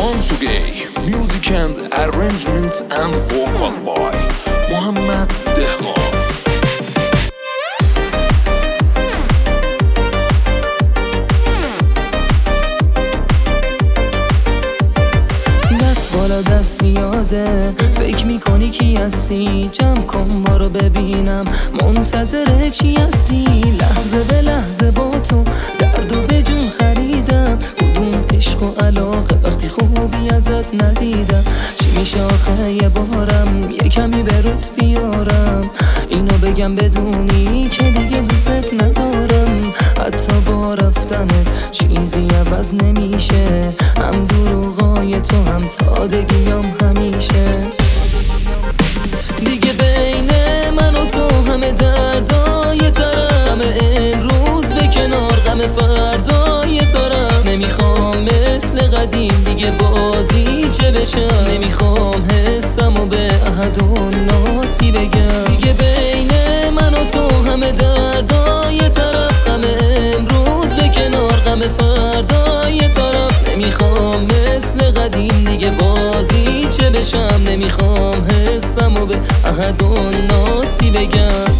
Gay, music and arrangements and vocal by محمد دهقان. دست بالا دست یاده، فکر میکنی کی هستی؟ جمع کن ما رو ببینم، منتظر چی هستی؟ لحظه به لحظه با تو درد و به جون خریدم، کدوم عشق و علاقه وقتی خوبی ازت ندیدم؟ چی میشه آخه یه بارم یه کمی به روت بیارم، اینو بگم بدونی که دیگه دوست ندارم. حتی با رفتنت چیزی عوض نمیشه، هم دروغای تو هم سادگیام همیشه. دیگه بین من و تو همه دردای طرف، همه امروز به کنار غم فردای طرف. نمیخوام مثل قدیم دیگه بازی چه بشم، نمیخوام حسمو به احد و ناسی بگم. دیگه بین من و تو همه دردای طرف، غم امروز به کنار غم فردای طرف. نمیخوام مثل قدیم دیگه بازی چه بشم، نمیخوام حسمو به احد و ناسی بگم.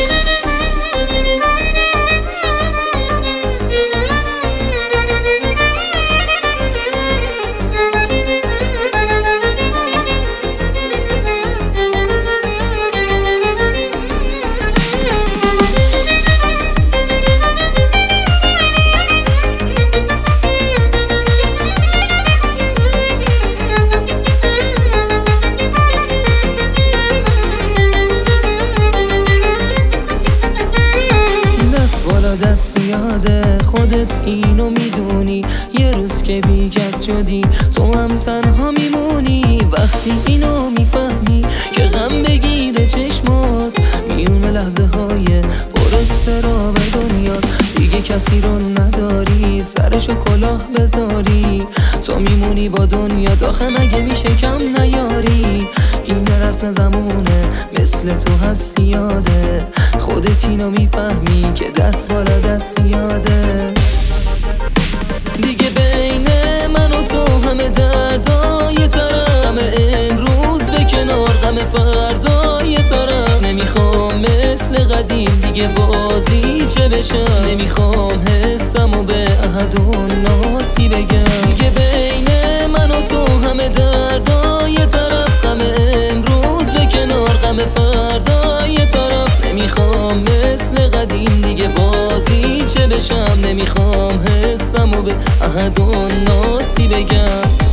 دست یاده خودت اینو میدونی، یه روز که بیکس شدی تو هم تنها میمونی. وقتی اینو میفهمی که غم بگیره چشمات، میونه لحظه های پر استراب دنیا، دیگه کسی رو نداری سرشو کلاه بذاری. تو میمونی با دنیا داخل، مگه میشه کم نیاری؟ این رسم زمونه مثل تو هستی یاده، خودت اینو میفهمی که دست بالا دست یاده. دیگه بین من و تو همه دردای طرف، همه امروز به کنار غم فردای طرف. نمیخوام مثل قدیم دیگه بازی چه بشم، نمیخوام حسمو به احد و ناسی بگم. دیگه بین من و تو همه دردای طرف، غم امروز به کنار غم فردای طرف. نمیخوام مثل قدیم دیگه بازی چه بشم، نمیخوام حسمو به احد و ناسی بگم.